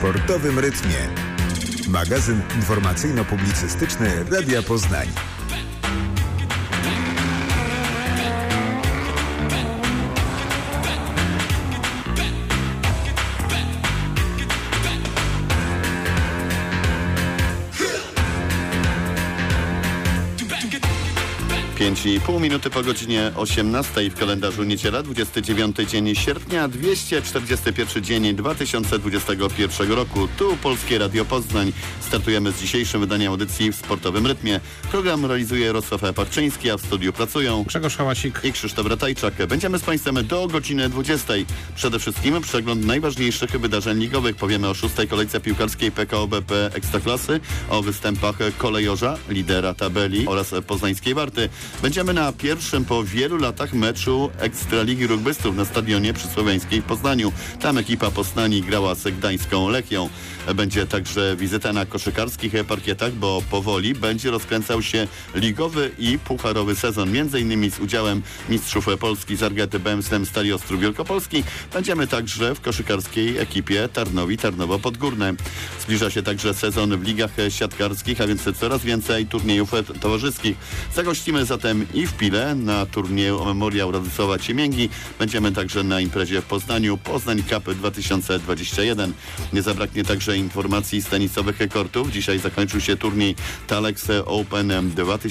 sportowym rytmie. Magazyn informacyjno-publicystyczny Radia Poznań. Pięć i pół minuty po godzinie 18 w kalendarzu niedziela, 29 dzień sierpnia, 241 dzień 2021 roku. Tu Polskie Radio Poznań. Startujemy z dzisiejszym wydaniem audycji w sportowym rytmie. Program realizuje Jarosław Parczyński, a w studiu pracują Grzegorz Hałasik i Krzysztof Ratajczak. Będziemy z Państwem do godziny 20. Przede wszystkim przegląd najważniejszych wydarzeń ligowych. Powiemy o 6. kolejce piłkarskiej PKO BP Ekstraklasy, o występach kolejorza, lidera tabeli oraz poznańskiej Warty. Będziemy na pierwszym po wielu latach meczu Ekstraligi Rugbystów na stadionie przysłowiańskiej w Poznaniu. Tam ekipa Poznani grała z gdańską Lechią. Będzie także wizyta na koszykarskich parkietach, bo powoli będzie rozkręcał się ligowy i pucharowy sezon. Między innymi z udziałem mistrzów Polski z Argety Bębstem Stali Ostrów Wielkopolski. Będziemy także w koszykarskiej ekipie Tarnowo Podgórne. Zbliża się także sezon w ligach siatkarskich, a więc coraz więcej turniejów towarzyskich. Zagościmy zatem i w Pile na turnieju Memoriał Radosława Ciemięgi. Będziemy także na imprezie w Poznaniu Poznań Cup 2021. Nie zabraknie także informacji z tenisowych kortów. Dzisiaj zakończył się turniej Talex Open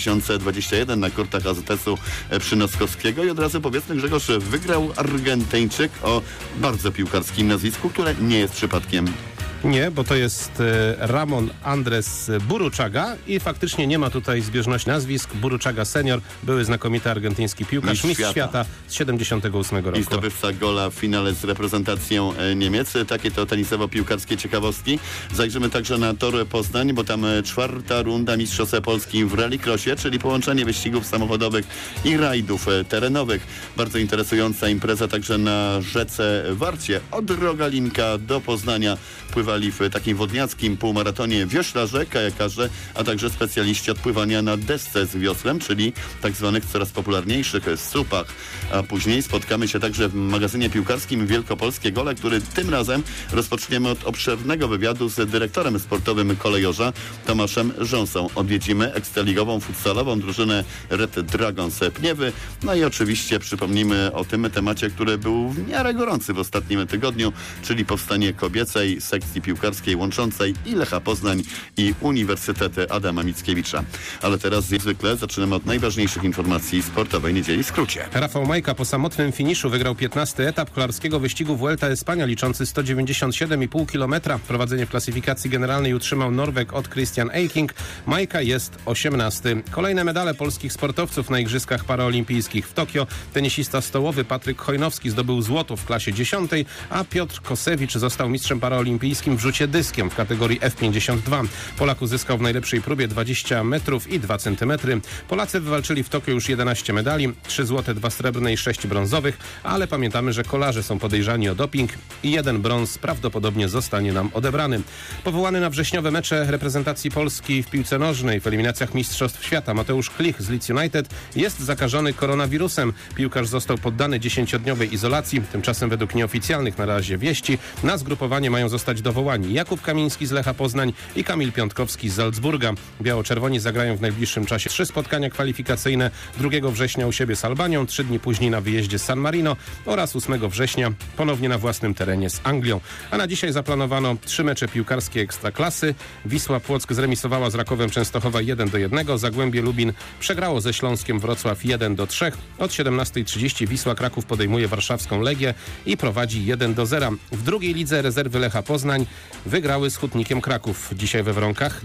2021 na kortach AZS-u przy Noskowskiego i od razu powiedzmy, Grzegorz, wygrał Argentyńczyk o bardzo piłkarskim nazwisku, które nie jest przypadkiem. Nie, bo to jest Ramon Andres Burruchaga i faktycznie nie ma tutaj zbieżności nazwisk. Burruchaga senior, były znakomity argentyński piłkarz, mistrz świata z 78 roku. I zdobywca gola w finale z reprezentacją Niemiec. Takie to tenisowo-piłkarskie ciekawostki. Zajrzymy także na Tor Poznań, bo tam 4. runda Mistrzostw Polski w rallycrossie, czyli połączenie wyścigów samochodowych i rajdów terenowych. Bardzo interesująca impreza także na rzece Warcie. Od Rogalinka do Poznania pływali w takim wodniackim półmaratonie wioślarze, kajakarze, a także specjaliści od pływania na desce z wioslem, czyli tak zwanych coraz popularniejszych supach. A później spotkamy się także w magazynie piłkarskim Wielkopolskie Gole, który tym razem rozpoczniemy od obszernego wywiadu z dyrektorem sportowym kolejorza Tomaszem Rząsą. Odwiedzimy ekstraligową futsalową drużynę Red Dragons Pniewy. No i oczywiście przypomnimy o tym temacie, który był w miarę gorący w ostatnim tygodniu, czyli powstanie kobiecej sekcji piłkarskiej łączącej i Lecha Poznań i Uniwersytet Adama Mickiewicza. Ale teraz jak zwykle zaczynamy od najważniejszych informacji sportowej niedzieli w skrócie. Rafał Majka po samotnym finiszu wygrał 15. etap kolarskiego wyścigu Vuelta Espania liczący 197,5 km. Prowadzenie w klasyfikacji generalnej utrzymał Norweg od Christian Eiking. Majka jest 18. Kolejne medale polskich sportowców na Igrzyskach Paraolimpijskich w Tokio. Tenisista stołowy Patryk Chojnowski zdobył złoto w klasie 10, a Piotr Kosewicz został mistrzem paraolimpijskim w rzucie dyskiem w kategorii F52. Polak uzyskał w najlepszej próbie 20 metrów i 2 centymetry. Polacy wywalczyli w Tokio już 11 medali, 3 złote, 2 srebrne i 6 brązowych, ale pamiętamy, że kolarze są podejrzani o doping i 1 brąz prawdopodobnie zostanie nam odebrany. Powołany na wrześniowe mecze reprezentacji Polski w piłce nożnej w eliminacjach Mistrzostw Świata Mateusz Klich z Leeds United jest zakażony koronawirusem. Piłkarz został poddany 10-dniowej izolacji. Tymczasem według nieoficjalnych na razie wieści na zgrupowanie mają zostać dowołani Jakub Kamiński z Lecha Poznań i Kamil Piątkowski z Salzburga. Biało-czerwoni zagrają w najbliższym czasie 3 spotkania kwalifikacyjne. 2 września u siebie z Albanią, 3 dni później na wyjeździe z San Marino oraz 8 września ponownie na własnym terenie z Anglią. A na dzisiaj zaplanowano 3 mecze piłkarskie Ekstraklasy. Wisła Płock zremisowała z Rakowem Częstochowa 1-1. Zagłębie Lubin przegrało ze Śląskiem Wrocław 1-3. Od 17:30 Wisła Kraków podejmuje warszawską Legię i prowadzi 1-0. W drugiej lidze rezerwy Lecha Poznań wygrały z Hutnikiem Kraków. Dzisiaj we Wronkach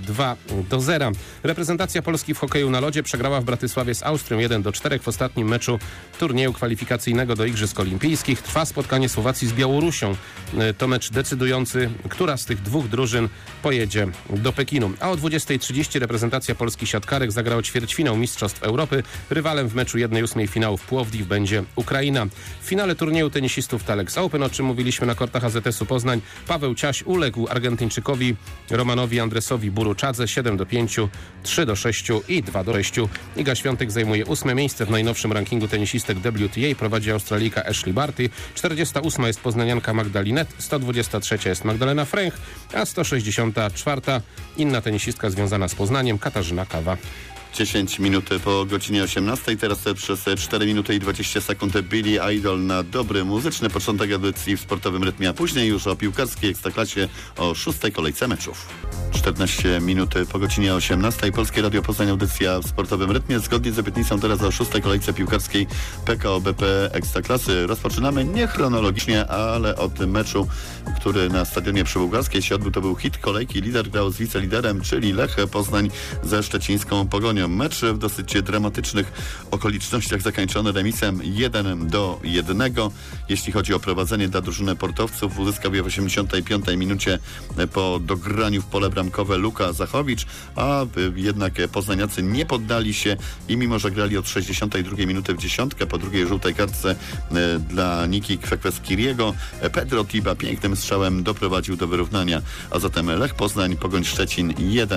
2-0. Reprezentacja Polski w hokeju na lodzie przegrała w Bratysławie z Austrią 1-4 w ostatnim meczu turnieju kwalifikacyjnego do Igrzysk Olimpijskich. Trwa spotkanie Słowacji z Białorusią. To mecz decydujący, która z tych 2 drużyn pojedzie do Pekinu. A o 20:30 reprezentacja Polski siatkarek zagra o ćwierćfinał Mistrzostw Europy. Rywalem w meczu 1/8 finału w Płowdiw będzie Ukraina. W finale turnieju tenisistów Talex Open, o czym mówiliśmy na kortach AZS-u Poznań, Paweł Ciaś uległ Argentyńczykowi Romanowi Andresowi Buruczadze 7-5, 3-6 i 2-6. Iga Świątek zajmuje 8. miejsce w najnowszym rankingu tenisistek WTA. Prowadzi Australijka Ashley Barty, 48. jest poznanianka Magda Linette, 123. jest Magdalena Fręch, a 164. inna tenisistka związana z Poznaniem, Katarzyna Kawa. 10 minut po godzinie 18. Teraz przez 4 minuty i 20 sekund Billy Idol na dobry muzyczny początek edycji w sportowym rytmie, a później już o piłkarskiej Ekstraklasie o 6. kolejce meczów. 14 minut po godzinie 18. Polskie Radio Poznań, audycja w sportowym rytmie. Zgodnie z obietnicą teraz o 6. kolejce piłkarskiej PKO BP Ekstraklasy. Rozpoczynamy nie chronologicznie, ale od meczu, który na stadionie przy Bułgarskiej się odbył. To był hit kolejki. Lider grał z wiceliderem, czyli Lech Poznań ze szczecińską Pogonią. Mecz w dosyć dramatycznych okolicznościach zakończony remisem 1-1. Jeśli chodzi o prowadzenie dla drużyny portowców, uzyskał je w 85 minucie po dograniu w pole bramkowe Luka Zachowicz, a jednak poznaniacy nie poddali się i mimo, że grali od 62 minuty w dziesiątkę po drugiej żółtej kartce dla Niki Kwekweskiriego, Pedro Tiba pięknym strzałem doprowadził do wyrównania, a zatem Lech Poznań, Pogoń Szczecin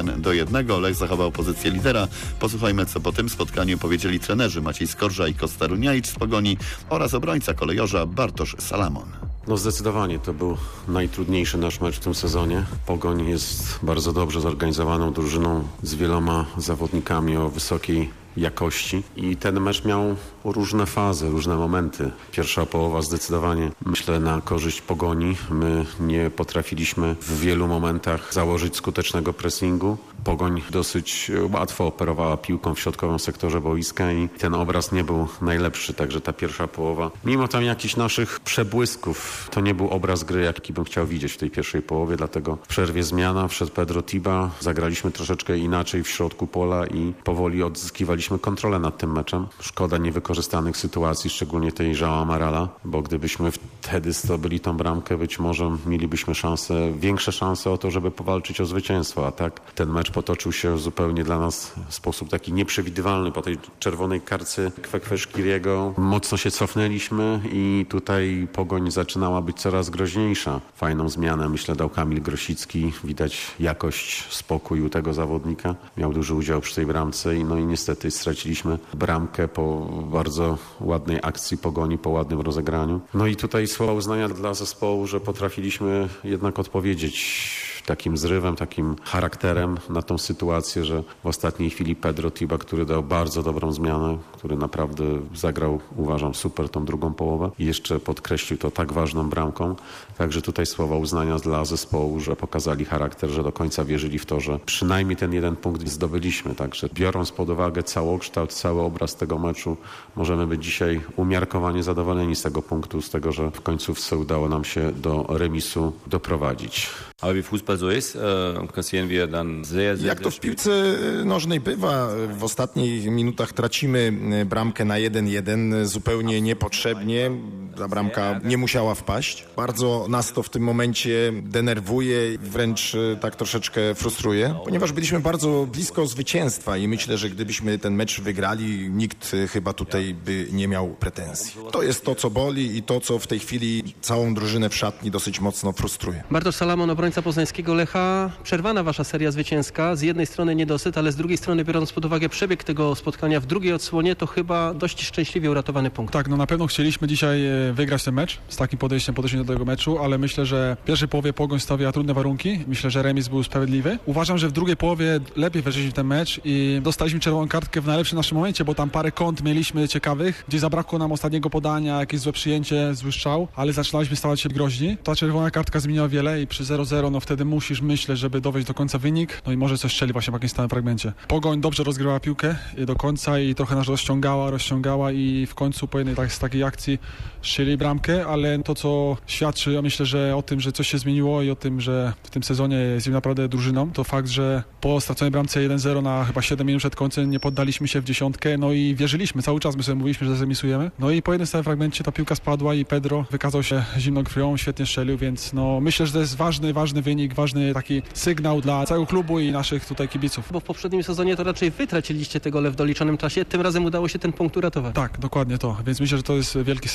1-1. Lech zachował pozycję lidera. Posłuchajmy, co po tym spotkaniu powiedzieli trenerzy Maciej Skorża i Kosta Runiajcz z Pogoni oraz obrońca kolejorza Bartosz Salamon. Zdecydowanie to był najtrudniejszy nasz mecz w tym sezonie. Pogoń jest bardzo dobrze zorganizowaną drużyną z wieloma zawodnikami o wysokiej jakości i ten mecz miał różne fazy, różne momenty. Pierwsza połowa zdecydowanie, myślę, na korzyść Pogoni. My nie potrafiliśmy w wielu momentach założyć skutecznego pressingu. Pogoń dosyć łatwo operowała piłką w środkowym sektorze boiska i ten obraz nie był najlepszy, także ta pierwsza połowa, mimo tam jakichś naszych przebłysków, to nie był obraz gry, jaki bym chciał widzieć w tej pierwszej połowie, dlatego w przerwie zmiana, wszedł Pedro Tiba, zagraliśmy troszeczkę inaczej w środku pola i powoli odzyskiwaliśmy kontrolę nad tym meczem. Szkoda niewykorzystanych sytuacji, szczególnie tej João Amarala, bo gdybyśmy wtedy zdobyli tą bramkę, być może mielibyśmy większe szanse o to, żeby powalczyć o zwycięstwo, a tak ten mecz potoczył się zupełnie dla nas w sposób taki nieprzewidywalny. Po tej czerwonej kartce Kwekweskiriego mocno się cofnęliśmy i tutaj Pogoń zaczynała być coraz groźniejsza. Fajną zmianę, myślę, dał Kamil Grosicki. Widać jakość, spokój u tego zawodnika. Miał duży udział przy tej bramce i niestety straciliśmy bramkę po bardzo ładnej akcji Pogoni, po ładnym rozegraniu. I tutaj słowa uznania dla zespołu, że potrafiliśmy jednak odpowiedzieć takim zrywem, takim charakterem na tą sytuację, że w ostatniej chwili Pedro Tiba, który dał bardzo dobrą zmianę, który naprawdę zagrał, uważam, super tą drugą połowę i jeszcze podkreślił to tak ważną bramką. Także tutaj słowa uznania dla zespołu, że pokazali charakter, że do końca wierzyli w to, że przynajmniej ten jeden punkt zdobyliśmy. Także biorąc pod uwagę całokształt, cały obraz tego meczu, możemy być dzisiaj umiarkowanie zadowoleni z tego punktu, z tego, że w końcówce udało nam się do remisu doprowadzić. Aber wie Fußball so ist, kassieren wir dann sehr Jak to w piłce nożnej bywa, w ostatnich minutach tracimy bramkę na 1-1 zupełnie niepotrzebnie. Ta bramka nie musiała wpaść. Bardzo nas to w tym momencie denerwuje, wręcz tak troszeczkę frustruje, ponieważ byliśmy bardzo blisko zwycięstwa i myślę, że gdybyśmy ten mecz wygrali, nikt chyba tutaj by nie miał pretensji. To jest to, co boli i to, co w tej chwili całą drużynę w szatni dosyć mocno frustruje. Bartosz Salamon, obrońca poznańskiego Lecha. Przerwana wasza seria zwycięska. Z jednej strony niedosyt, ale z drugiej strony, biorąc pod uwagę przebieg tego spotkania w drugiej odsłonie, to chyba dość szczęśliwie uratowany punkt. Tak, na pewno chcieliśmy dzisiaj wygrać ten mecz. Z takim podejściem do tego meczu, ale myślę, że w pierwszej połowie Pogoń stawiała trudne warunki. Myślę, że remis był sprawiedliwy. Uważam, że w drugiej połowie lepiej weszliśmy w ten mecz i dostaliśmy czerwoną kartkę w najlepszym naszym momencie, bo tam parę kąt mieliśmy ciekawych, gdzie zabrakło nam ostatniego podania, jakieś złe przyjęcie, zły strzał, ale zaczynaliśmy stawać się groźni. Ta czerwona kartka zmieniła wiele i przy 0-0, wtedy musisz myśleć, żeby dowieść do końca wynik, i może coś strzeli właśnie w jakimś stałym fragmencie. Pogoń dobrze rozgrywała piłkę do końca i trochę nas rozciągała i w końcu po jednej z takiej akcji strzeli bramkę, ale to, co świadczy, ja myślę, że o tym, że coś się zmieniło i o tym, że w tym sezonie jesteśmy naprawdę drużyną, to fakt, że po straconej bramce 1-0 na chyba 7 minut przed końcem nie poddaliśmy się w dziesiątkę, i wierzyliśmy, cały czas my sobie mówiliśmy, że zremisujemy. I po jednym stałym fragmencie ta piłka spadła i Pedro wykazał się zimną krwią, świetnie strzelił, więc myślę, że to jest ważny wynik, ważny taki sygnał dla całego klubu i naszych tutaj kibiców. Bo w poprzednim sezonie to raczej wy traciliście te gole w doliczonym czasie, tym razem udało się ten punkt uratować. Tak, dokładnie to, więc myślę, że to jest wielki sygnał i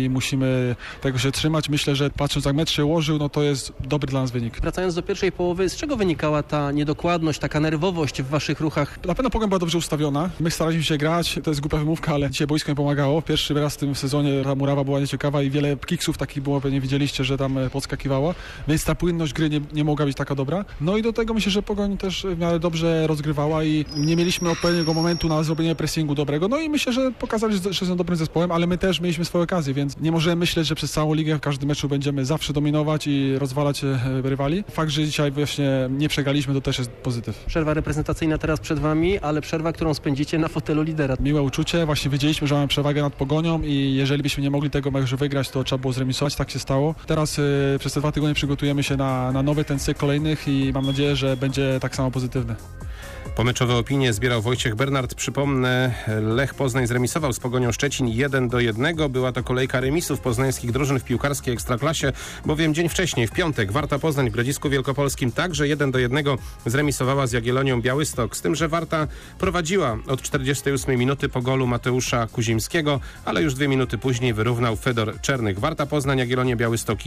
i musimy tego się trzymać. Myślę, że patrząc jak mecz się ułożył, no to jest dobry dla nas wynik. Wracając do pierwszej połowy, z czego wynikała ta niedokładność, taka nerwowość w waszych ruchach? Na pewno Pogoń była dobrze ustawiona. My staraliśmy się grać, to jest głupia wymówka, ale dzisiaj boisko mi pomagało. Pierwszy raz w tym sezonie ta murawa była nieciekawa i wiele kiksów takich było, pewnie widzieliście, że tam podskakiwało, więc ta płynność gry nie mogła być taka dobra. No i do tego myślę, że Pogoń też w miarę dobrze rozgrywała i nie mieliśmy odpowiedniego momentu na zrobienie pressingu dobrego. No i myślę, że pokazali, że są dobrym zespołem, ale my też mieliśmy swoje okazje, więc nie możemy myśleć, że przez całą ligę w każdym meczu będziemy zawsze dominować i rozwalać rywali. Fakt, że dzisiaj właśnie nie przegraliśmy, to też jest pozytyw. Przerwa reprezentacyjna teraz przed wami, ale przerwa, którą spędzicie na fotelu lidera. Miłe uczucie, właśnie wiedzieliśmy, że mamy przewagę nad Pogonią i jeżeli byśmy nie mogli tego meczu wygrać, to trzeba było zremisować, tak się stało. Teraz przez te 2 tygodnie przygotujemy się na nowy ten cykl kolejnych i mam nadzieję, że będzie tak samo pozytywny. Pomeczowe opinie zbierał Wojciech Bernard. Przypomnę, Lech Poznań zremisował z Pogonią Szczecin 1-1. Była to kolejka remisów poznańskich drużyn w piłkarskiej Ekstraklasie, bowiem dzień wcześniej, w piątek, Warta Poznań w Grodzisku Wielkopolskim także 1-1 zremisowała z Jagiellonią Białystok. Z tym, że Warta prowadziła od 48 minuty po golu Mateusza Kuzimskiego, ale już 2 minuty później wyrównał Fedor Czernych. Warta Poznań, Jagiellonia Białystok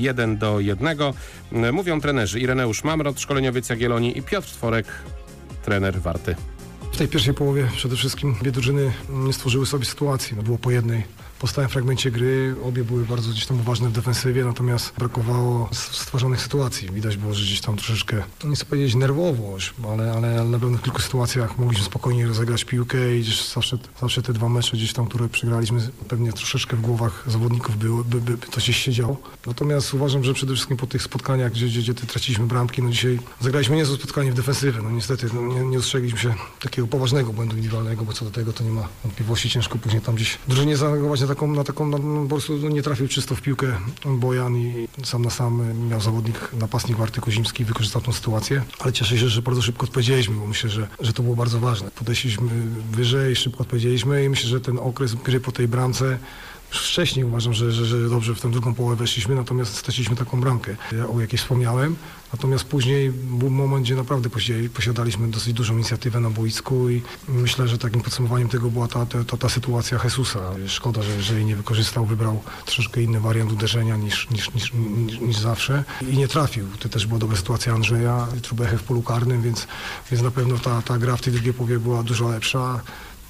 1-1. Mówią trenerzy Ireneusz Mamrot, szkoleniowiec Jagiellonii, i Piotr Tworek, trener Warty. W tej pierwszej połowie przede wszystkim 2 drużyny nie stworzyły sobie sytuacji. Było po jednej. Po stałym fragmencie gry obie były bardzo gdzieś tam uważne w defensywie, natomiast brakowało stworzonych sytuacji. Widać było, że gdzieś tam troszeczkę, nie chcę powiedzieć nerwowość, ale na pewno w kilku sytuacjach mogliśmy spokojnie rozegrać piłkę i gdzieś zawsze te 2 mecze gdzieś tam, które przegraliśmy, pewnie troszeczkę w głowach zawodników by to się siedziało. Natomiast uważam, że przede wszystkim po tych spotkaniach, gdzie traciliśmy bramki, no dzisiaj zagraliśmy niezłe spotkanie w defensywie. No niestety nie dostrzegliśmy się takiego poważnego błędu indywidualnego, bo co do tego to nie ma wątpliwości. Ciężko później tam gdzieś drużynie zareagować po prostu nie trafił czysto w piłkę Bojan i sam na sam miał napastnik Warty Kozimski, wykorzystał tą sytuację, ale cieszę się, że bardzo szybko odpowiedzieliśmy, bo myślę, że to było bardzo ważne. Podeszliśmy wyżej, szybko odpowiedzieliśmy i myślę, że ten okres gry po tej bramce wcześniej uważam, że dobrze w tę drugą połowę weszliśmy, natomiast straciliśmy taką bramkę, o jakiej wspomniałem. Natomiast później był moment, gdzie naprawdę posiadaliśmy dosyć dużą inicjatywę na boisku i myślę, że takim podsumowaniem tego była ta sytuacja Jesusa. Szkoda, że jej nie wykorzystał, wybrał troszeczkę inny wariant uderzenia niż zawsze i nie trafił. To też była dobra sytuacja Andrzeja Trubechy w polu karnym, więc na pewno ta gra w tej drugiej połowie była dużo lepsza.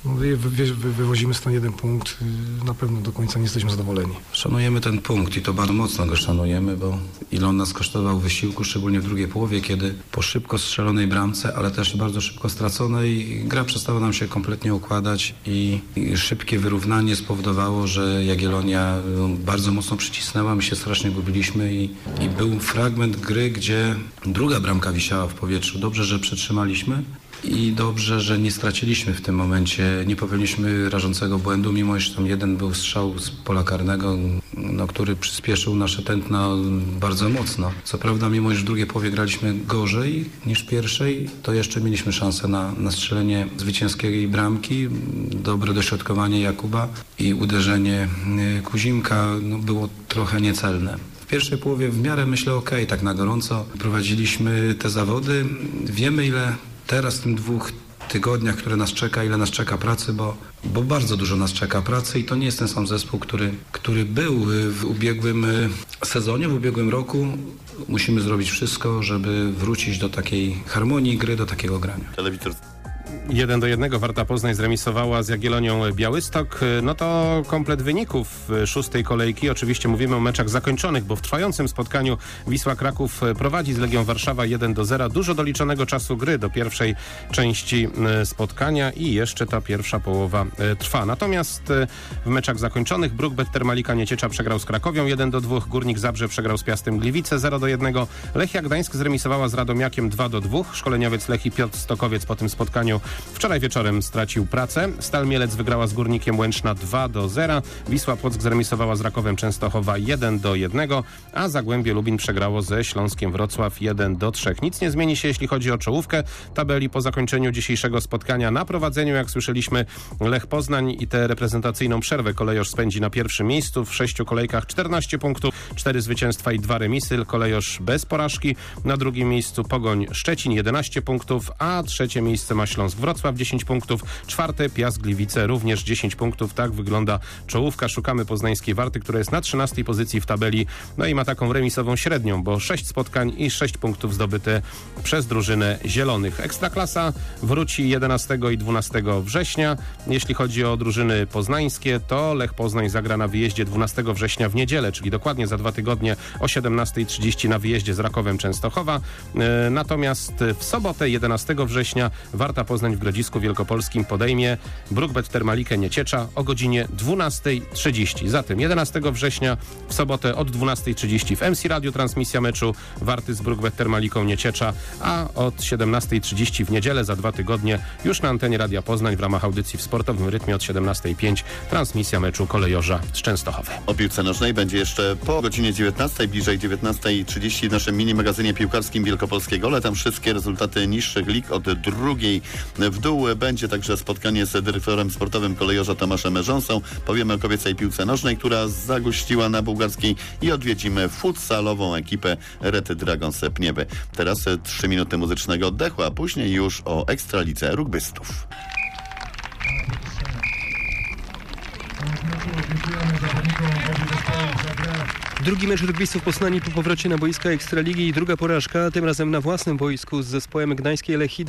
Wywozimy stąd 1 punkt, na pewno do końca nie jesteśmy zadowoleni. Szanujemy ten punkt i to bardzo mocno go szanujemy, bo ile on nas kosztował wysiłku, szczególnie w drugiej połowie, kiedy po szybko strzelonej bramce, ale też bardzo szybko straconej, gra przestała nam się kompletnie układać i szybkie wyrównanie spowodowało, że Jagiellonia bardzo mocno przycisnęła, my się strasznie gubiliśmy i był fragment gry, gdzie druga bramka wisiała w powietrzu. Dobrze, że przetrzymaliśmy. I dobrze, że nie straciliśmy w tym momencie, nie popełniliśmy rażącego błędu, mimo iż tam 1 był strzał z pola karnego, który przyspieszył nasze tętno bardzo mocno. Co prawda, mimo iż w drugiej połowie graliśmy gorzej niż w pierwszej, to jeszcze mieliśmy szansę na strzelenie zwycięskiej bramki, dobre dośrodkowanie Jakuba i uderzenie Kuzimka było trochę niecelne. W pierwszej połowie w miarę myślę tak na gorąco prowadziliśmy te zawody. Wiemy, ile teraz w tym 2 tygodniach, które nas czeka, ile nas czeka pracy, bo bardzo dużo nas czeka pracy i to nie jest ten sam zespół, który był w ubiegłym sezonie, w ubiegłym roku. Musimy zrobić wszystko, żeby wrócić do takiej harmonii gry, do takiego grania. 1-1 Warta Poznań zremisowała z Jagiellonią Białystok. No to komplet wyników 6. kolejki. Oczywiście mówimy o meczach zakończonych, bo w trwającym spotkaniu Wisła Kraków prowadzi z Legią Warszawa 1-0. Dużo doliczonego czasu gry do pierwszej części spotkania i jeszcze ta pierwsza połowa trwa. Natomiast w meczach zakończonych Bruk Termalika Nieciecza przegrał z Krakowią 1-2. Górnik Zabrze przegrał z Piastem Gliwice 0-1. Lechia Gdańsk zremisowała z Radomiakiem 2-2. Szkoleniowiec Lechii Piotr Stokowiec po tym spotkaniu wczoraj wieczorem stracił pracę. Stal Mielec wygrała z Górnikiem Łęczna 2-0. Wisła Płock zremisowała z Rakowem Częstochowa 1-1, a Zagłębie Lubin przegrało ze Śląskiem Wrocław 1-3. Nic nie zmieni się, jeśli chodzi o czołówkę tabeli po zakończeniu dzisiejszego spotkania. Na prowadzeniu, jak słyszeliśmy, Lech Poznań i tę reprezentacyjną przerwę Kolejorz spędzi na pierwszym miejscu. W 6 kolejkach 14 punktów, 4 zwycięstwa i 2 remisy. Kolejorz bez porażki. Na drugim miejscu Pogoń Szczecin 11 punktów, a trzecie miejsce ma Śląsk Wrocław Wrocław 10 punktów, 4. Piast Gliwice również 10 punktów. Tak wygląda czołówka. Szukamy poznańskiej Warty, która jest na 13 pozycji w tabeli, no i ma taką remisową średnią, bo 6 spotkań i 6 punktów zdobyte przez drużynę zielonych. Ekstraklasa wróci 11 i 12 września. Jeśli chodzi o drużyny poznańskie, to Lech Poznań zagra na wyjeździe 12 września w niedzielę, czyli dokładnie za 2 tygodnie o 17:30 na wyjeździe z Rakowem Częstochowa. Natomiast w sobotę 11 września Warta Poznań w Grodzisku Wielkopolskim podejmie Brugbet Termalikę Nieciecza o godzinie 12:30. Zatem 11 września w sobotę od 12:30 w MC Radio transmisja meczu Warty z Brugbet Termaliką Nieciecza, a od 17:30 w niedzielę za 2 tygodnie już na antenie Radia Poznań w ramach audycji w sportowym rytmie od 17:05 transmisja meczu Kolejorza z Częstochowy. O piłce nożnej będzie jeszcze po godzinie 19, bliżej 19:30 w naszym mini-magazynie piłkarskim Wielkopolskie Gole. Tam wszystkie rezultaty niższych lig od drugiej w dół. Będzie także spotkanie z dyrektorem sportowym Kolejorza Tomaszem Rząsą. Powiemy o kobiecej piłce nożnej, która zagościła na bułgarskiej, i odwiedzimy futsalową ekipę Red Dragons Pniewy. Teraz 3 minuty muzycznego oddechu, a później już o Ekstralidze rugbystów. Drugi mecz rugbystów Poznani po powrocie na boiska Ekstraligi i druga porażka, tym razem na własnym boisku z zespołem gdańskiej Lechii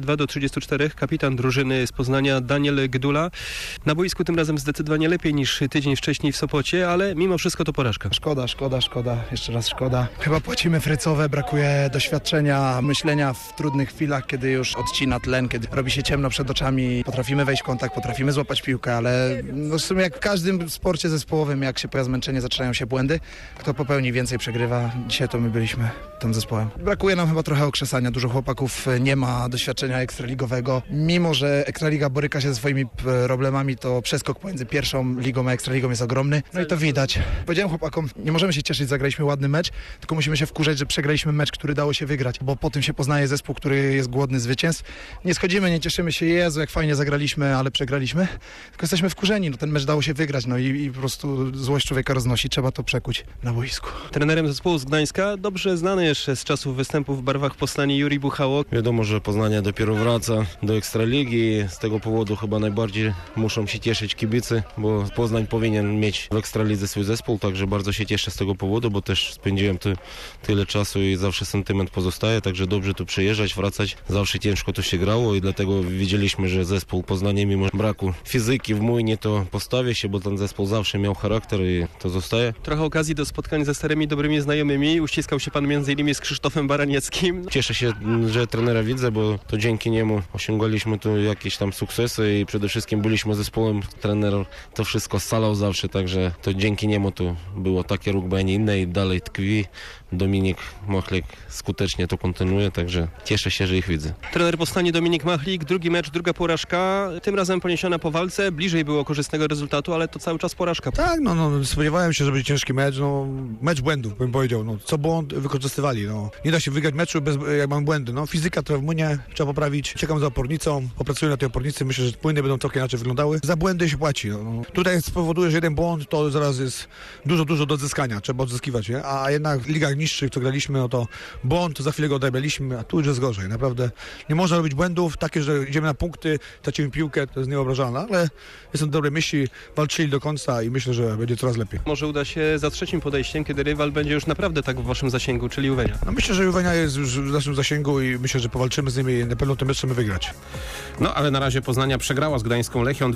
22-34. Kapitan drużyny z Poznania Daniel Gdula. Na boisku tym razem zdecydowanie lepiej niż tydzień wcześniej w Sopocie, ale mimo wszystko to porażka. Szkoda. Jeszcze raz szkoda. Chyba płacimy frycowe, brakuje doświadczenia, myślenia w trudnych chwilach, kiedy już odcina tlen, kiedy robi się ciemno przed oczami. Potrafimy wejść w kontakt, potrafimy złapać piłkę, ale w sumie jak w każdym sporcie zespołowym, jak się pojawia zmęczenie, zaczynają się błędy. Kto popełni więcej, przegrywa. Dzisiaj to my byliśmy tym zespołem. Brakuje nam chyba trochę okrzesania. Dużo chłopaków nie ma doświadczenia ekstraligowego. Mimo że Ekstraliga boryka się ze swoimi problemami, to przeskok pomiędzy pierwszą ligą a Ekstraligą jest ogromny. No i to widać. Powiedziałem chłopakom, nie możemy się cieszyć, zagraliśmy ładny mecz, tylko musimy się wkurzać, że przegraliśmy mecz, który dało się wygrać, bo po tym się poznaje zespół, który jest głodny zwycięstw. Nie schodzimy, nie cieszymy się, Jezu, jak fajnie zagraliśmy, ale przegraliśmy. Tylko jesteśmy wkurzeni, no ten mecz dało się wygrać, no i po prostu złość człowieka roznosi, trzeba to przekuć na boisku. Trenerem zespołu z Gdańska, dobrze znany jeszcze z czasów występów w barwach Poznani, Jurij Buchało. Wiadomo, że Poznanie dopiero wraca do Ekstraligi. Z tego powodu chyba najbardziej muszą się cieszyć kibicy, bo Poznań powinien mieć w Ekstralidze swój zespół, także bardzo się cieszę z tego powodu, bo też spędziłem tu tyle czasu i zawsze sentyment pozostaje, także dobrze tu przyjeżdżać, wracać. Zawsze ciężko to się grało i dlatego wiedzieliśmy, że zespół Poznania mimo braku fizyki w Młynie to postawi się, bo ten zespół zawsze miał charakter i to zostaje. Trochę okazji do spotkań ze starymi, dobrymi znajomymi. Uściskał się pan m.in. z Krzysztofem Baranieckim. Cieszę się, że trenera widzę, bo to dzięki niemu osiągaliśmy tu jakieś tam sukcesy i przede wszystkim byliśmy zespołem. Trener to wszystko scalał zawsze, także to dzięki niemu tu było takie rugby, a nie inne i dalej tkwi. Dominik Machlik skutecznie to kontynuuje, także cieszę się, że ich widzę. Trener Poznania Dominik Machlik, drugi mecz, druga porażka, tym razem poniesiona po walce, bliżej było korzystnego rezultatu, ale to cały czas porażka. Tak, spodziewałem się, że będzie ciężki mecz, mecz błędów, bym powiedział, co błąd wykorzystywali, Nie da się wygrać meczu, jak mam błędy, fizyka to w Młynie trzeba poprawić, czekam za opornicą, popracuję na tej opornicy, myślę, że płyny będą trochę inaczej wyglądały, za błędy się płaci, Tutaj spowoduje, że jeden błąd to zaraz jest dużo do odzyskania, trzeba odzyskiwać, nie? A jednak w ligach niższych, co graliśmy, to błąd, to za chwilę go odrabialiśmy, a tu już jest gorzej, naprawdę. Nie można robić błędów, takie, że idziemy na punkty, tracimy piłkę, to jest niewyobrażalne, ale jestem dobre myśli, walczyli do końca i myślę, że będzie coraz lepiej. Może uda się za trzecim podejściem, kiedy rywal będzie już naprawdę tak w waszym zasięgu, czyli Uwenia. Myślę, że Uwenia jest już w naszym zasięgu i myślę, że powalczymy z nimi i na pewno ten mecz chcemy wygrać. Ale na razie Poznania przegrała z gdańską Lechią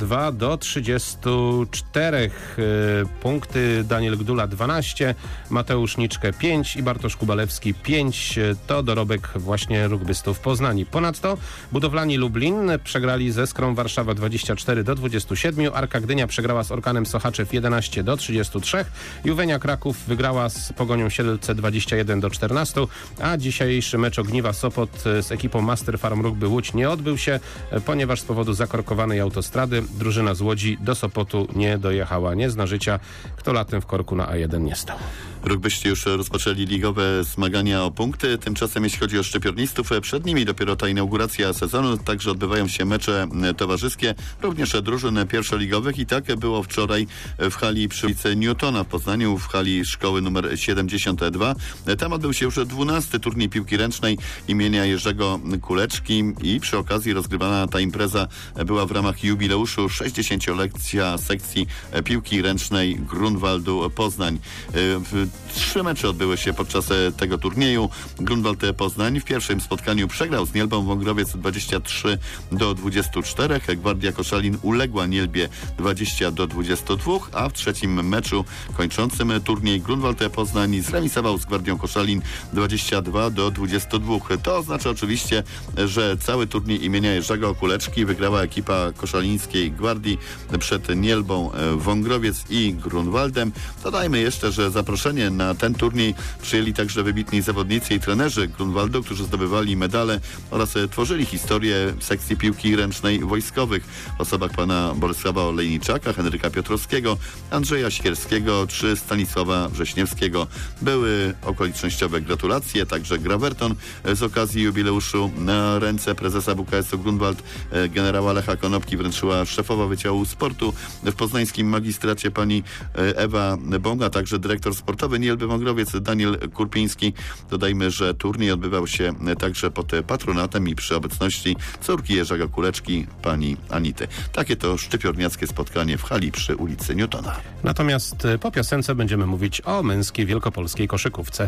22-34. Punkty Daniel Gdula 12, Mateusz Niczkę 5 i Bartosz Kubalewski 5. To dorobek właśnie rugbystów Poznani. Ponadto budowlani Lublin przegrali ze Skrą Warszawa 24-27. Arka Gdynia przegrała z Orkanem Sochaczew 11-33. Juwenia Kraków wygrała z Pogonią Siedlce 21-14. A dzisiejszy mecz Ogniwa Sopot z ekipą Master Farm Rugby Łódź nie odbył się, ponieważ z powodu zakorkowanej autostrady drużyna z Łodzi do Sopotu nie dojechała. Nie zna życia, kto latem w korku na A1 nie stał. Rugbyści już rozpoczęli ligowe zmagania o punkty. Tymczasem jeśli chodzi o szczypiornistów, przed nimi dopiero ta inauguracja sezonu, także odbywają się mecze towarzyskie, również drużyn pierwszoligowych i tak było wczoraj w hali przy ulicy Newtona w Poznaniu, w hali szkoły numer 72. Tam odbył się już 12. turniej piłki ręcznej imienia Jerzego Kuleczki i przy okazji rozgrywana ta impreza była w ramach jubileuszu 60-lecia sekcji piłki ręcznej Grunwaldu Poznań. 3 mecze odbyły się podczas tego turnieju. Grunwald Poznań w pierwszym spotkaniu przegrał z Nielbą Wągrowiec 23-24. Gwardia Koszalin uległa Nielbie 20-22, a w trzecim meczu kończącym turniej Grunwald Poznań zremisował z Gwardią Koszalin 22-22. To oznacza oczywiście, że cały turniej imienia Jerzego Kuleczki wygrała ekipa koszalińskiej Gwardii przed Nielbą Wągrowiec i Grunwaldem. Dodajmy jeszcze, że zaproszenie na ten turniej przyjęli także wybitni zawodnicy i trenerzy Grunwaldu, którzy zdobywali medale oraz tworzyli historię sekcji piłki ręcznej wojskowych w osobach pana Bolesława Olejniczaka, Henryka Piotrowskiego, Andrzeja Sikierskiego czy Stanisława Wrześniewskiego. Były okolicznościowe gratulacje, także grawerton z okazji jubileuszu na ręce prezesa WKS-u Grunwald generała Lecha Konopki wręczyła szefowa Wydziału Sportu w poznańskim magistracie pani Ewa Bonga, także dyrektor sportowy Nielby Wągrowiec Daniel Kurpiński. Dodajmy, że turniej odbywał się także pod patronatem i przy obecności córki Jerzego Kuleczki, pani Anity. Takie to szczypiorniackie spotkanie w hali przy ulicy Newtona. Natomiast po piosence będziemy mówić o męskiej wielkopolskiej koszykówce.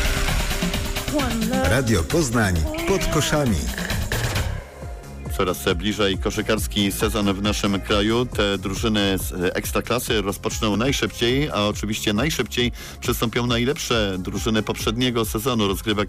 Radio Poznań pod koszami. Coraz bliżej koszykarski sezon w naszym kraju. Te drużyny z Ekstraklasy rozpoczną najszybciej, a oczywiście najszybciej przystąpią najlepsze drużyny poprzedniego sezonu rozgrywek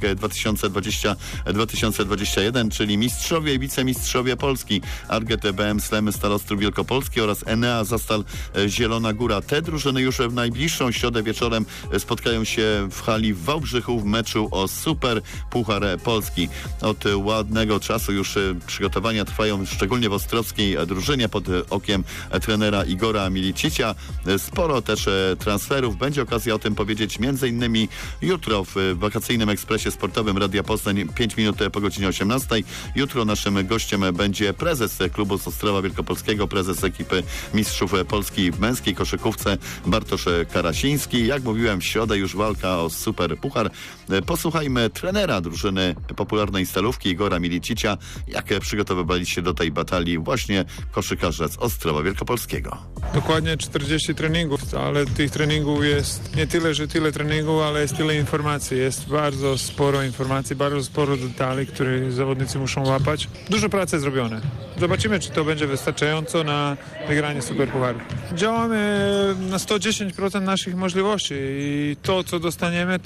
2020-2021, czyli mistrzowie i wicemistrzowie Polski. Arget BM Slemy Stal Ostrów Wielkopolski oraz Enea Zastal Zielona Góra. Te drużyny już w najbliższą środę wieczorem spotkają się w hali w Wałbrzychu w meczu o Super Puchar Polski. Od ładnego czasu już przygotowania trwają szczególnie w ostrowskiej drużynie pod okiem trenera Igora Milicicia. Sporo też transferów. Będzie okazja o tym powiedzieć m.in. jutro w wakacyjnym ekspresie sportowym Radia Poznań 5 minut po godzinie 18. Jutro naszym gościem będzie prezes klubu z Ostrowa Wielkopolskiego, prezes ekipy mistrzów Polski w męskiej koszykówce Bartosz Karasiński. Jak mówiłem, w środę już walka o Super Puchar. Posłuchajmy trenera drużyny popularnej Stalówki Igora Milicicia, jak przygotowywali się do tej batalii właśnie koszykarze z Ostrowa Wielkopolskiego. Dokładnie 40 treningów, ale tych treningów jest nie tyle, że tyle treningów, ale jest tyle informacji. Jest bardzo sporo informacji, bardzo sporo detali, które zawodnicy muszą łapać. Dużo pracy zrobione. Zobaczymy, czy to będzie wystarczająco na wygranie Superpucharu. Działamy na 110% naszych możliwości i to, co dostaniemy,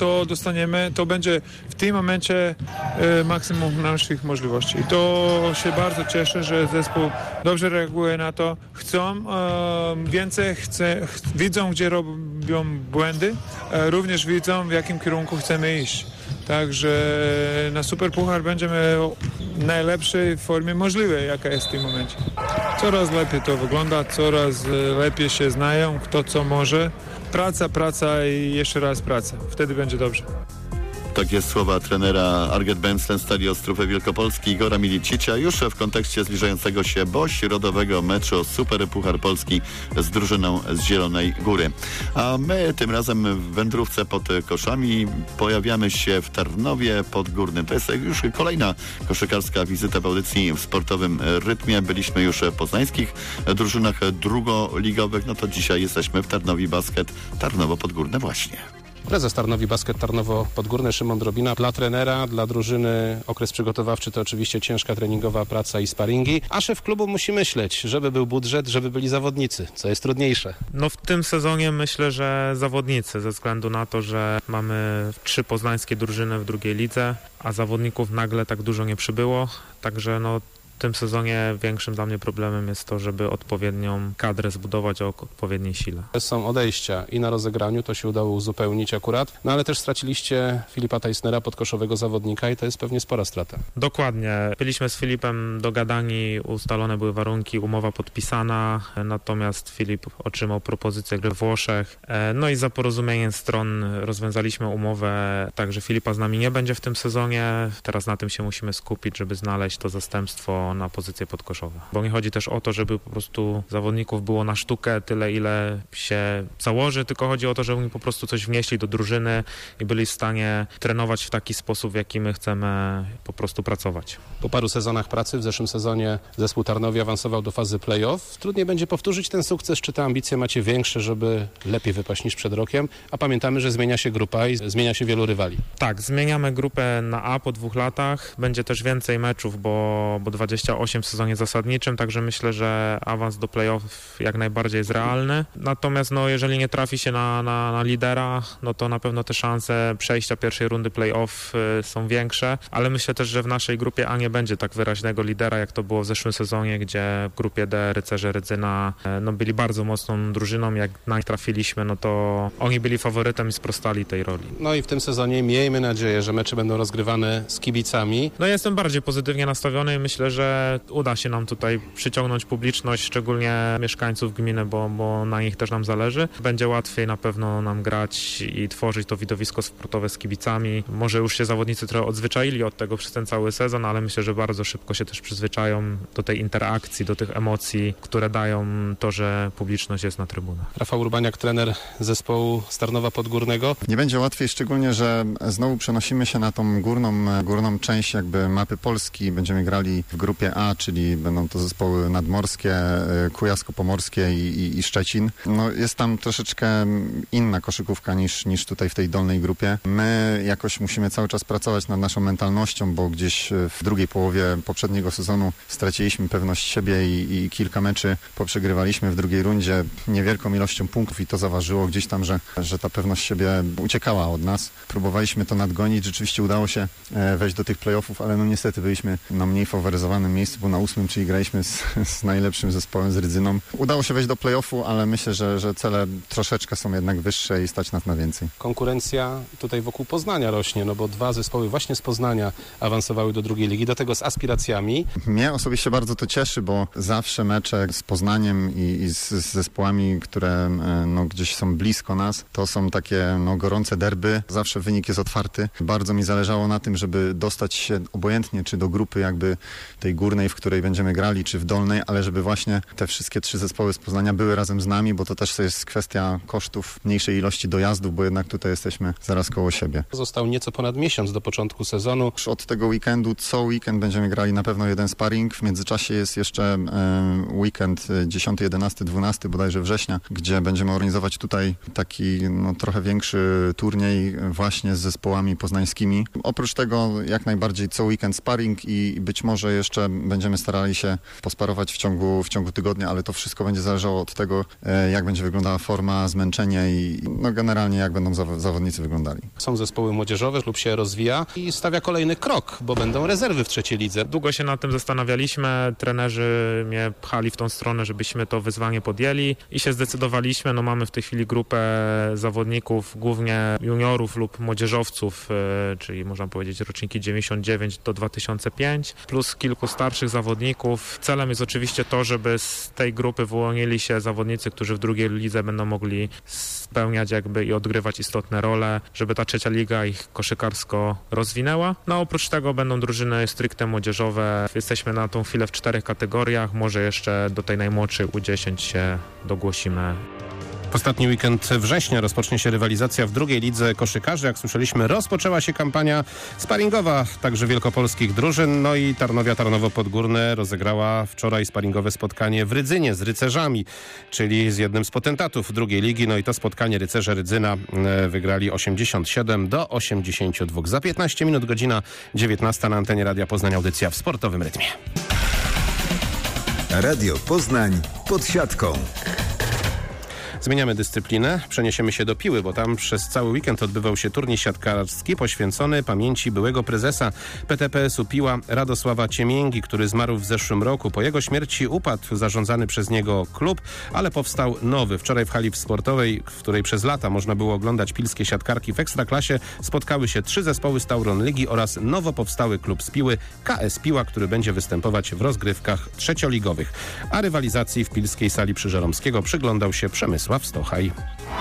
to będzie w tym momencie maksimum naszych możliwości. I to się bardzo cieszę, że zespół dobrze reaguje na to. Chcą więcej, widzą, gdzie robią błędy, również widzą, w jakim kierunku chcemy iść. Także na Superpuchar będziemy w najlepszej formie możliwej, jaka jest w tym momencie. Coraz lepiej to wygląda, coraz lepiej się znają, kto co może. Praca i jeszcze raz praca. Wtedy będzie dobrze. Takie słowa trenera Arget Benslen Stali Ostrów Wielkopolski Igora Milicicia już w kontekście zbliżającego się środowego meczu o Super Puchar Polski z drużyną z Zielonej Góry. A my tym razem w wędrówce pod koszami pojawiamy się w Tarnowie Podgórnym. To jest już kolejna koszykarska wizyta w audycji w sportowym rytmie. Byliśmy już w poznańskich drużynach drugoligowych, no to dzisiaj jesteśmy w Tarnowi Basket Tarnowo Podgórne właśnie. Prezes Tarnowi Basket Tarnowo Podgórne Szymon Drobina. Dla trenera, dla drużyny okres przygotowawczy to oczywiście ciężka treningowa praca i sparingi, a szef klubu musi myśleć, żeby był budżet, żeby byli zawodnicy, co jest trudniejsze. No w tym sezonie myślę, że zawodnicy, ze względu na to, że mamy 3 poznańskie drużyny w drugiej lidze, a zawodników nagle tak dużo nie przybyło, także no tym sezonie większym dla mnie problemem jest to, żeby odpowiednią kadrę zbudować o odpowiedniej sile. Są odejścia i na rozegraniu, to się udało uzupełnić akurat, no ale też straciliście Filipa Tejsnera, podkoszowego zawodnika i to jest pewnie spora strata. Dokładnie. Byliśmy z Filipem dogadani, ustalone były warunki, umowa podpisana, natomiast Filip otrzymał propozycję gry w Włoszech. No i za porozumieniem stron rozwiązaliśmy umowę, także Filipa z nami nie będzie w tym sezonie. Teraz na tym się musimy skupić, żeby znaleźć to zastępstwo na pozycje podkoszowe. Bo nie chodzi też o to, żeby po prostu zawodników było na sztukę tyle, ile się założy, tylko chodzi o to, żeby oni po prostu coś wnieśli do drużyny i byli w stanie trenować w taki sposób, w jaki my chcemy po prostu pracować. Po paru sezonach pracy w zeszłym sezonie zespół Tarnowie awansował do fazy play-off. Trudniej będzie powtórzyć ten sukces, czy te ambicje macie większe, żeby lepiej wypaść niż przed rokiem? A pamiętamy, że zmienia się grupa i zmienia się wielu rywali. Tak, zmieniamy grupę na A po 2 latach. Będzie też więcej meczów, bo 28 w sezonie zasadniczym, także myślę, że awans do play-off jak najbardziej jest realny. Natomiast jeżeli nie trafi się na lidera, no to na pewno te szanse przejścia pierwszej rundy play-off są większe, ale myślę też, że w naszej grupie A nie będzie tak wyraźnego lidera, jak to było w zeszłym sezonie, gdzie w grupie D Rycerze Rydzyna byli bardzo mocną drużyną. Jak na nich trafiliśmy, no to oni byli faworytem i sprostali tej roli. No i w tym sezonie miejmy nadzieję, że mecze będą rozgrywane z kibicami. No jestem bardziej pozytywnie nastawiony i myślę, że uda się nam tutaj przyciągnąć publiczność, szczególnie mieszkańców gminy, bo na nich też nam zależy. Będzie łatwiej na pewno nam grać i tworzyć to widowisko sportowe z kibicami. Może już się zawodnicy trochę odzwyczaili od tego przez ten cały sezon, ale myślę, że bardzo szybko się też przyzwyczają do tej interakcji, do tych emocji, które dają to, że publiczność jest na trybunach. Rafał Urbaniak, trener zespołu Tarnowa Podgórnego. Nie będzie łatwiej, szczególnie, że znowu przenosimy się na tą górną część jakby mapy Polski. Będziemy grali w grupie A, czyli będą to zespoły nadmorskie, kujawsko-pomorskie i Szczecin. No, jest tam troszeczkę inna koszykówka niż tutaj w tej dolnej grupie. My jakoś musimy cały czas pracować nad naszą mentalnością, bo gdzieś w drugiej połowie poprzedniego sezonu straciliśmy pewność siebie i kilka meczy poprzegrywaliśmy w drugiej rundzie niewielką ilością punktów i to zaważyło gdzieś tam, że ta pewność siebie uciekała od nas. Próbowaliśmy to nadgonić, rzeczywiście udało się wejść do tych playoffów, ale no niestety byliśmy na mniej faworyzowanym miejscu, bo na 8, czyli graliśmy z najlepszym zespołem, z Rydzyną. Udało się wejść do playoffu, ale myślę, że cele troszeczkę są jednak wyższe i stać nas na więcej. Konkurencja tutaj wokół Poznania rośnie, no bo 2 zespoły właśnie z Poznania awansowały do drugiej ligi, do tego z aspiracjami. Mnie osobiście bardzo to cieszy, bo zawsze mecze z Poznaniem i z zespołami, które gdzieś są blisko nas, to są takie gorące derby. Zawsze wynik jest otwarty. Bardzo mi zależało na tym, żeby dostać się obojętnie, czy do grupy jakby tej górnej, w której będziemy grali, czy w dolnej, ale żeby właśnie te wszystkie 3 zespoły z Poznania były razem z nami, bo to też jest kwestia kosztów, mniejszej ilości dojazdów, bo jednak tutaj jesteśmy zaraz koło siebie. Został nieco ponad miesiąc do początku sezonu. Już od tego weekendu, co weekend będziemy grali na pewno jeden sparring. W międzyczasie jest jeszcze weekend 10, 11, 12 bodajże września, gdzie będziemy organizować tutaj taki trochę większy turniej właśnie z zespołami poznańskimi. Oprócz tego jak najbardziej co weekend sparring i być może jeszcze będziemy starali się posparować w ciągu tygodnia, ale to wszystko będzie zależało od tego, jak będzie wyglądała forma, zmęczenie i generalnie jak będą zawodnicy wyglądali. Są zespoły młodzieżowe, klub się rozwija i stawia kolejny krok, bo będą rezerwy w trzeciej lidze. Długo się nad tym zastanawialiśmy, trenerzy mnie pchali w tą stronę, żebyśmy to wyzwanie podjęli i się zdecydowaliśmy. Mamy w tej chwili grupę zawodników, głównie juniorów lub młodzieżowców, czyli można powiedzieć roczniki 99 do 2005, plus kilku starszych zawodników. Celem jest oczywiście to, żeby z tej grupy wyłonili się zawodnicy, którzy w drugiej lidze będą mogli spełniać i odgrywać istotne role, żeby ta trzecia liga ich koszykarsko rozwinęła. Oprócz tego będą drużyny stricte młodzieżowe. Jesteśmy na tą chwilę w 4 kategoriach, może jeszcze do tej najmłodszej U10 się dogłosimy. W ostatni weekend września rozpocznie się rywalizacja w drugiej lidze koszykarzy. Jak słyszeliśmy, rozpoczęła się kampania sparingowa także wielkopolskich drużyn. No i Tarnowo Podgórne rozegrała wczoraj sparingowe spotkanie w Rydzynie z Rycerzami, czyli z jednym z potentatów drugiej ligi. No i to spotkanie Rycerze Rydzyna wygrali 87 do 82. Za 15 minut, godzina 19 na antenie Radia Poznań, audycja w sportowym rytmie. Radio Poznań pod siatką. Zmieniamy dyscyplinę, przeniesiemy się do Piły, bo tam przez cały weekend odbywał się turniej siatkarski poświęcony pamięci byłego prezesa PTPS-u Piła Radosława Ciemięgi, który zmarł w zeszłym roku. Po jego śmierci upadł zarządzany przez niego klub, ale powstał nowy. Wczoraj w hali sportowej, w której przez lata można było oglądać pilskie siatkarki w Ekstraklasie, spotkały się 3 zespoły z Tauron Ligi oraz nowo powstały klub z Piły, KS Piła, który będzie występować w rozgrywkach trzecioligowych. A rywalizacji w pilskiej sali Przyżeromskiego przyglądał się Przemysław Stochaj.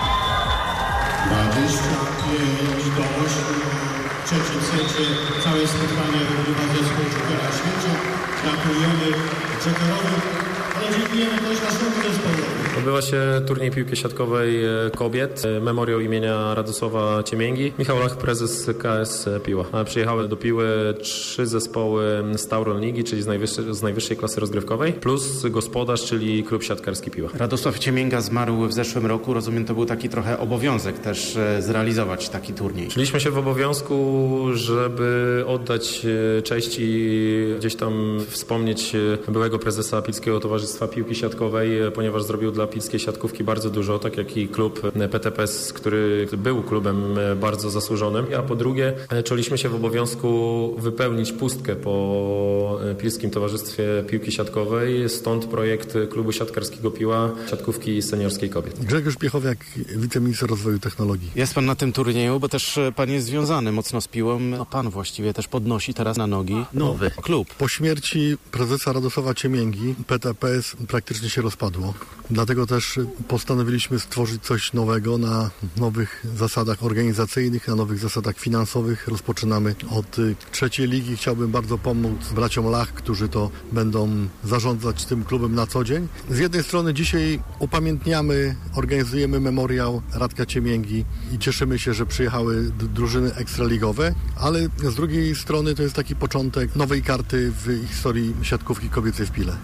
25 do 8. W trzecim secie całe spotkanie wygrywa zespół Jokera Świecie. Gratulujemy Jokerowi, ale dziękujemy też naszemu zespołowi. Odbywa się turniej piłki siatkowej kobiet, memoriał imienia Radosława Ciemięgi. Michał Lach, prezes KS Piła. Przyjechały do Piły 3 zespoły z Tauron Ligi, czyli z najwyższej klasy rozgrywkowej, plus gospodarz, czyli klub siatkarski Piła. Radosław Ciemięga zmarł w zeszłym roku. Rozumiem, to był taki trochę obowiązek też zrealizować taki turniej. Czuliśmy się w obowiązku, żeby oddać cześć i gdzieś tam wspomnieć byłego prezesa Pilskiego Towarzystwa Piłki Siatkowej, ponieważ zrobił dla pilskiej siatkówki bardzo dużo, tak jak i klub PTPS, który był klubem bardzo zasłużonym. A po drugie, czuliśmy się w obowiązku wypełnić pustkę po Pilskim Towarzystwie Piłki Siatkowej, stąd projekt klubu siatkarskiego Piła, siatkówki seniorskiej kobiet. Grzegorz Piechowiak, wiceminister rozwoju technologii. Jest pan na tym turnieju, bo też pan jest związany mocno z Piłą. No, pan właściwie też podnosi teraz na nogi nowy klub. Po śmierci prezesa Radosława Ciemięgi PTPS praktycznie się rozpadło. Dlatego też postanowiliśmy stworzyć coś nowego na nowych zasadach organizacyjnych, na nowych zasadach finansowych. Rozpoczynamy od trzeciej ligi. Chciałbym bardzo pomóc braciom Lach, którzy to będą zarządzać tym klubem na co dzień. Z jednej strony dzisiaj upamiętniamy, organizujemy memoriał Radka Ciemięgi i cieszymy się, że przyjechały drużyny ekstraligowe, ale z drugiej strony to jest taki początek nowej karty w historii siatkówki kobiecej w Pile.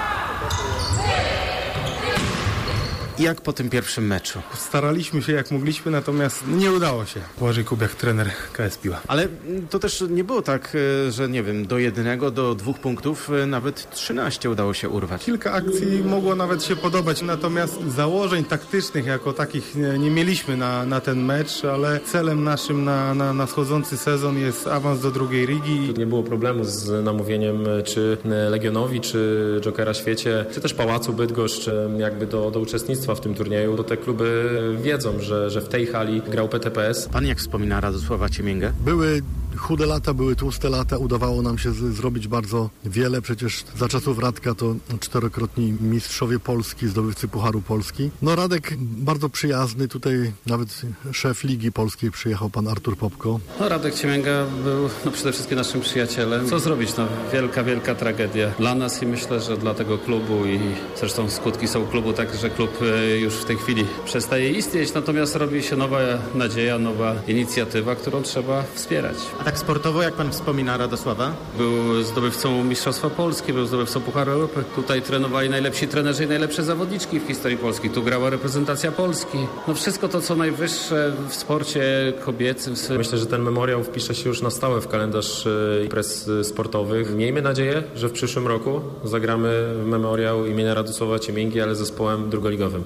Jak po tym pierwszym meczu? Staraliśmy się jak mogliśmy, natomiast nie udało się. Błażej Kubiak, trener KS Piła. Ale to też nie było tak, że nie wiem, do 1, do 2 punktów, nawet 13 udało się urwać. Kilka akcji mogło nawet się podobać, natomiast założeń taktycznych jako takich nie mieliśmy na ten mecz, ale celem naszym na nadchodzący sezon jest awans do drugiej ligi. Nie było problemu z namówieniem czy Legionowi, czy Jokera Świecie, czy też Pałacu Bydgoszcz jakby do uczestnictwa w tym turnieju, to te kluby wiedzą, że w tej hali grał PTPS. Pan jak wspomina Radosława Ciemięgę? Były chude lata, były tłuste lata, udawało nam się zrobić bardzo wiele. Przecież za czasów Radka to 4-krotni mistrzowie Polski, zdobywcy Pucharu Polski. No Radek bardzo przyjazny, tutaj nawet szef Ligi Polskiej przyjechał, pan Artur Popko. No Radek Ciemięga był przede wszystkim naszym przyjacielem. Co zrobić? No wielka tragedia dla nas i myślę, że dla tego klubu i zresztą skutki są klubu tak, że klub już w tej chwili przestaje istnieć, natomiast robi się nowa nadzieja, nowa inicjatywa, którą trzeba wspierać. A tak sportowo, jak pan wspomina Radosława? Był zdobywcą Mistrzostwa Polski, był zdobywcą Pucharu Europy. Tutaj trenowali najlepsi trenerzy i najlepsze zawodniczki w historii Polski. Tu grała reprezentacja Polski. No wszystko to, co najwyższe w sporcie kobiecym. Myślę, że ten memoriał wpisze się już na stałe w kalendarz imprez sportowych. Miejmy nadzieję, że w przyszłym roku zagramy memoriał imienia Radosława Ciemięgi, ale zespołem drugoligowym.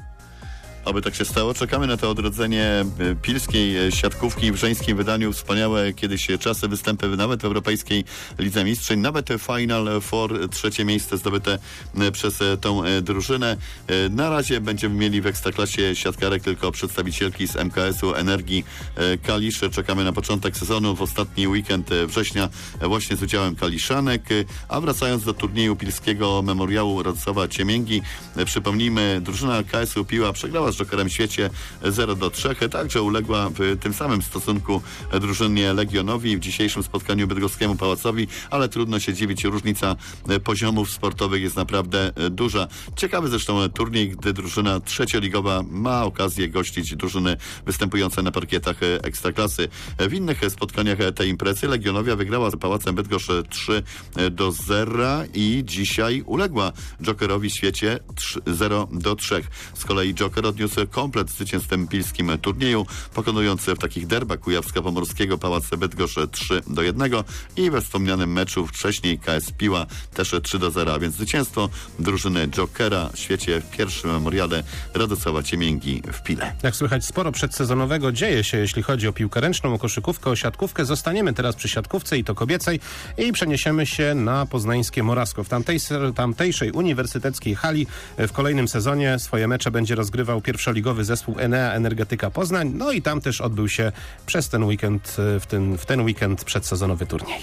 Oby tak się stało. Czekamy na to odrodzenie pilskiej siatkówki w żeńskim wydaniu. Wspaniałe kiedyś czasy, występy nawet w Europejskiej Lidze Mistrzeń. Nawet Final Four, 3. miejsce zdobyte przez tą drużynę. Na razie będziemy mieli w Ekstraklasie siatkarek tylko przedstawicielki z MKS-u Energii Kalisz. Czekamy na początek sezonu w ostatni weekend września właśnie z udziałem Kaliszanek. A wracając do turnieju pilskiego memoriału Radosława Ciemięgi, przypomnijmy, drużyna KS-u Piła przegrała z Jokerem Świecie 0-3, także uległa w tym samym stosunku drużynie Legionowi w dzisiejszym spotkaniu bydgoskiemu Pałacowi, ale trudno się dziwić, różnica poziomów sportowych jest naprawdę duża. Ciekawy zresztą turniej, gdy drużyna trzecioligowa ma okazję gościć drużyny występujące na parkietach Ekstraklasy. W innych spotkaniach tej imprezy Legionowia wygrała z Pałacem Bydgoszcz 3-0 i dzisiaj uległa Jokerowi Świecie 0-3. Z kolei Joker odniósł odniósł komplet w zwycięstwem pilskim turnieju, pokonując w takich derbach Kujawska-Pomorskiego Pałac Bydgoszcz 3-1 i we wspomnianym meczu wcześniej KS Piła też 3-0, a więc zwycięstwo drużyny Jokera w świecie w pierwszym memoriale Radosława Ciemięgi w Pile. Jak słychać, sporo przedsezonowego dzieje się, jeśli chodzi o piłkę ręczną, o koszykówkę, o siatkówkę. Zostaniemy teraz przy siatkówce i to kobiecej i przeniesiemy się na poznańskie Morasko. W tamtejszej uniwersyteckiej hali w kolejnym sezonie swoje mecze będzie rozgrywał pierwszoligowy zespół Enea Energetyka Poznań. No i tam też odbył się przez ten weekend, w ten weekend przedsezonowy turniej.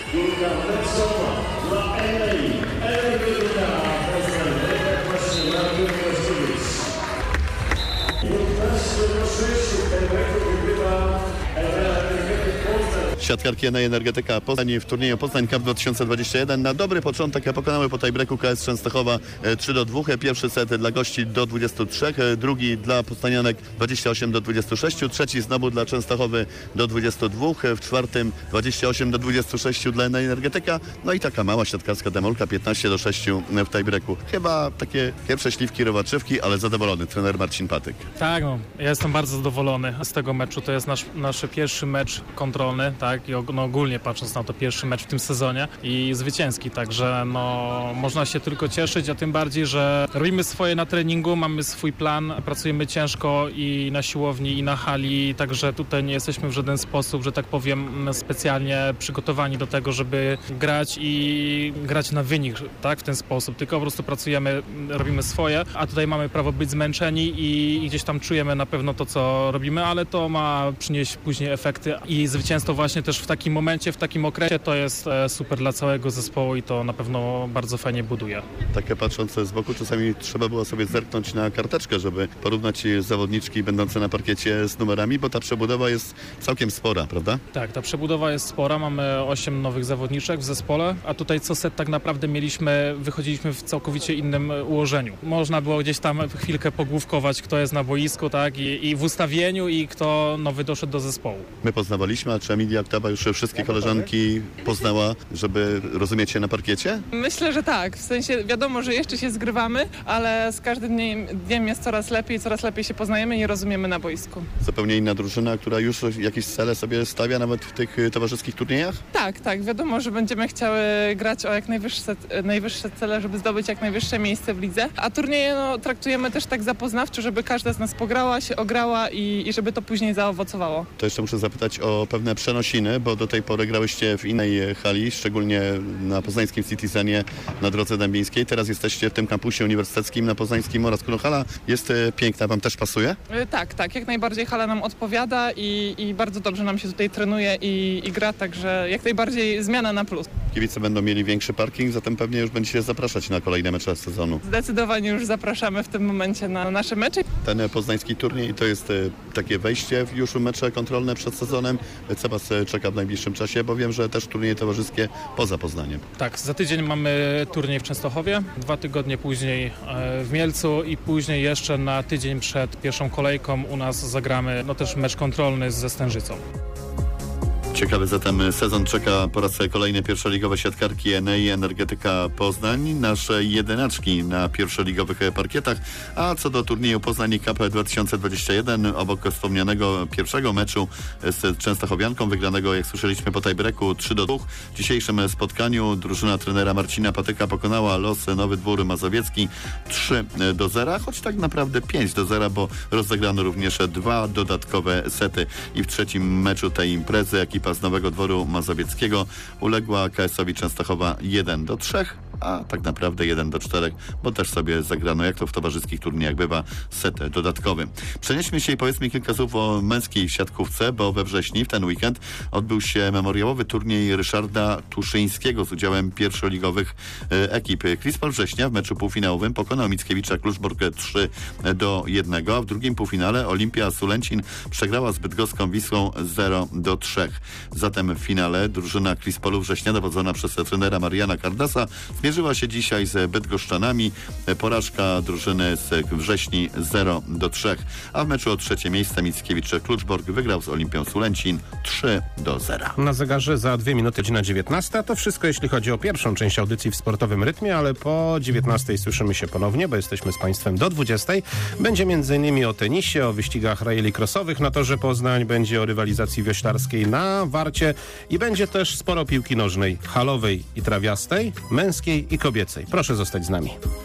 Siatkarki Enea Energetyka Poznań w turnieju Poznań Cup 2021 na dobry początek pokonały po tiebreaku KS Częstochowa 3-2. Pierwszy set dla gości do 23, drugi dla poznanianek 28-26, trzeci znowu dla Częstochowy do 22, w czwartym 28-26 dla Enea Energetyka. No i taka mała siatkarska demolka 15-6 w tiebreaku. Chyba takie pierwsze śliwki robaczywki, ale zadowolony trener Marcin Patyk. Tak, no, ja jestem bardzo zadowolony z tego meczu. To jest nasz pierwszy mecz kontrolny, tak, i ogólnie patrząc na to pierwszy mecz w tym sezonie i zwycięski, także można się tylko cieszyć, a tym bardziej, że robimy swoje na treningu, mamy swój plan, pracujemy ciężko i na siłowni, i na hali, także tutaj nie jesteśmy w żaden sposób, że tak powiem, specjalnie przygotowani do tego, żeby grać na wynik, tak, w ten sposób, tylko po prostu pracujemy, robimy swoje, a tutaj mamy prawo być zmęczeni i gdzieś tam czujemy na pewno to, co robimy, ale to ma przynieść później efekty i zwycięstwo właśnie też w takim momencie, w takim okresie to jest super dla całego zespołu i to na pewno bardzo fajnie buduje. Takie patrząc z boku, czasami trzeba było sobie zerknąć na karteczkę, żeby porównać zawodniczki będące na parkiecie z numerami, bo ta przebudowa jest całkiem spora, prawda? Tak, ta przebudowa jest spora, mamy 8 nowych zawodniczek w zespole, a tutaj co set tak naprawdę wychodziliśmy w całkowicie innym ułożeniu. Można było gdzieś tam chwilkę pogłówkować, kto jest na boisku, tak, i w ustawieniu i kto nowy doszedł do zespołu. My poznawaliśmy, a czy Emilia Ktaba już wszystkie koleżanki poznała, żeby rozumieć się na parkiecie? Myślę, że tak. W sensie wiadomo, że jeszcze się zgrywamy, ale z każdym dniem jest coraz lepiej się poznajemy i rozumiemy na boisku. Zupełnie inna drużyna, która już jakieś cele sobie stawia nawet w tych towarzyskich turniejach? Tak. Wiadomo, że będziemy chciały grać o jak najwyższe cele, żeby zdobyć jak najwyższe miejsce w lidze. A turnieje traktujemy też tak zapoznawczo, żeby każda z nas pograła, się ograła i żeby to później zaowocowało. To jeszcze muszę zapytać o pewne przenosiny, bo do tej pory grałyście w innej hali, szczególnie na poznańskim Citizenie na drodze dębińskiej. Teraz jesteście w tym kampusie uniwersyteckim na poznańskim Morasku. No hala jest piękna, wam też pasuje? Tak. Jak najbardziej hala nam odpowiada i bardzo dobrze nam się tutaj trenuje i gra, także jak najbardziej zmiana na plus. Kibice będą mieli większy parking, zatem pewnie już będziecie zapraszać na kolejne mecze sezonu. Zdecydowanie już zapraszamy w tym momencie na nasze mecze. Ten poznański turniej to jest takie wejście w już mecze kontrolne przed sezonem. Co was czeka w najbliższym czasie, bo wiem, że też turnieje towarzyskie poza Poznaniem. Tak, za tydzień mamy turniej w Częstochowie, 2 tygodnie później w Mielcu i później jeszcze na tydzień przed pierwszą kolejką u nas zagramy też mecz kontrolny ze Stężycą. Ciekawy zatem sezon czeka po raz kolejny pierwszoligowe siatkarki Enei Energetyka Poznań, nasze jedenaczki na pierwszoligowych parkietach, a co do turnieju Poznań Cup 2021 obok wspomnianego pierwszego meczu z Częstochowianką wygranego, jak słyszeliśmy, po tiebreaku 3-2. W dzisiejszym spotkaniu drużyna trenera Marcina Patyka pokonała los Nowy Dwór Mazowiecki 3-0, choć tak naprawdę 5-0, bo rozegrano również 2 dodatkowe sety i w trzecim meczu tej imprezy ekipa z Nowego Dworu Mazowieckiego uległa KS-owi Częstochowa 1-3, a tak naprawdę 1-4, bo też sobie zagrano, jak to w towarzyskich turniejach bywa, set dodatkowy. Przenieśmy się i powiedzmy kilka słów o męskiej siatkówce, bo we wrześniu, w ten weekend, odbył się memoriałowy turniej Ryszarda Tuszyńskiego z udziałem pierwszoligowych ekip. Krispol Września w meczu półfinałowym pokonał Mickiewicza Kluczbork 3-1, a w drugim półfinale Olimpia Sulęcin przegrała z bydgoską Wisłą 0-3. Zatem w finale drużyna Krispolu Września, dowodzona przez trenera Mariana Kardasa, zmierzyła się dzisiaj z Bydgoszczanami. Porażka drużyny z Wrześni 0-3. A w meczu o trzecie miejsce Mickiewicz-Kluczbork wygrał z Olimpią Sulęcin 3-0. Na zegarze za 2 minuty godzina 19. To wszystko, jeśli chodzi o pierwszą część audycji w sportowym rytmie, ale po 19 słyszymy się ponownie, bo jesteśmy z Państwem do 20. Będzie m.in. o tenisie, o wyścigach rally crossowych na torze Poznań, będzie o rywalizacji wioślarskiej na Warcie i będzie też sporo piłki nożnej, halowej i trawiastej, męskiej i kobiecej. Proszę zostać z nami.